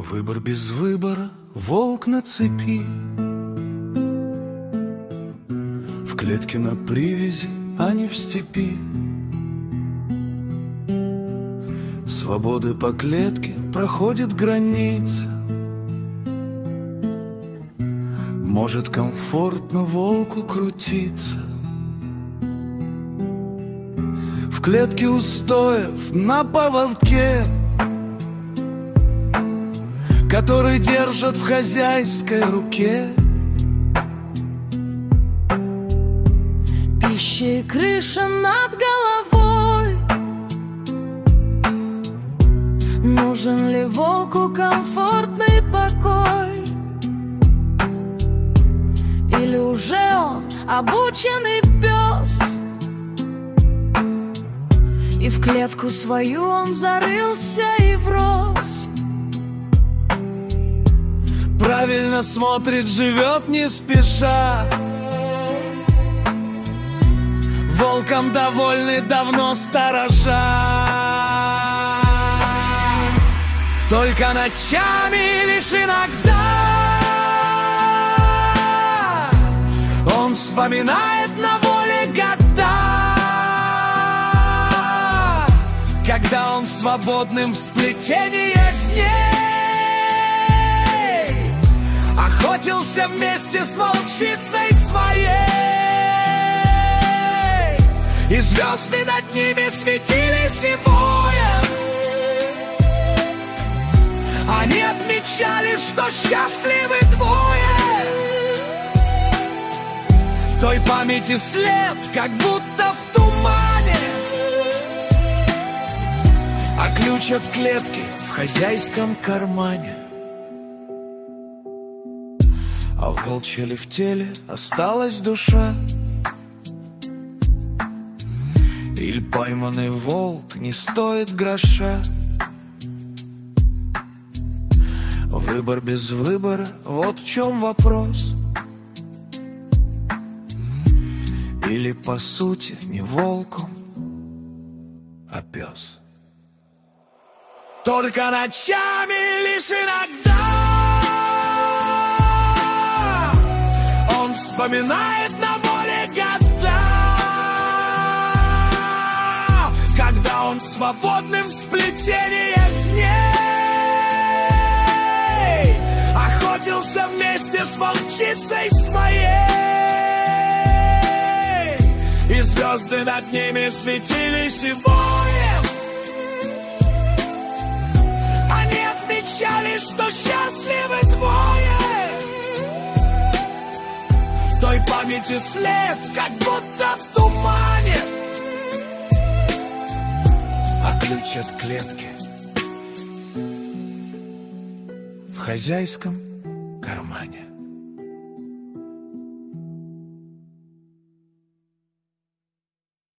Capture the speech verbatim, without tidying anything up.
Выбор без выбора, волк на цепи, в клетке на привязи, а не в степи. Свободы по клетке проходит граница. Может комфортно волку крутиться в клетке устоев на поводке, который держат в хозяйской руке. Пища и крыша над головой. Нужен ли волку комфортный покой? Или уже он обученный пес, и в клетку свою он зарылся и врос? Правильно смотрит, живет не спеша. Волком довольны давно сторожа. Только ночами лишь иногда он вспоминает на воле года, когда он свободным в сплетениях дней охотился вместе с волчицей своей, и звезды над ними светились и воем. Они отмечали, что счастливы двое. Той памяти след, как будто в тумане, а ключ от клетки в хозяйском кармане. А в волчьей ли в теле осталась душа? Иль пойманный волк не стоит гроша? Выбор без выбора, вот в чем вопрос. Или по сути не волком, а пес. Только ночами лишь иногда он вспоминает на воле года, когда он свободным в сплетениях дней охотился вместе с волчицей своей, и звезды над ними светились и воем. Они отмечали, что счастливы двое. Той памяти след, как будто в тумане, а ключ от клетки в хозяйском кармане.